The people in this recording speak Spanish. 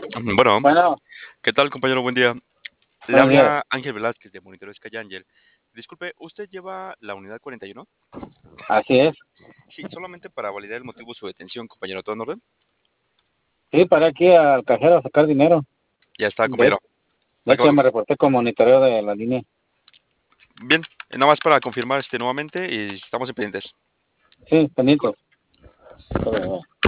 Bueno, Bueno, ¿qué tal, compañero? Buen día. Le buenos días. habla Ángel Velázquez de Monitoreo Sky Ángel. Disculpe, ¿usted lleva la unidad 41? Así es. Sí, solamente para validar el motivo de su detención, compañero. ¿Todo en orden? Sí, para aquí al cajero a sacar dinero. Ya está, De, compañero. de hecho, ya me reporté con monitoreo de la línea. Bien, nada más para confirmar nuevamente y estamos en pendientes. Sí, pendientes. Todo bien.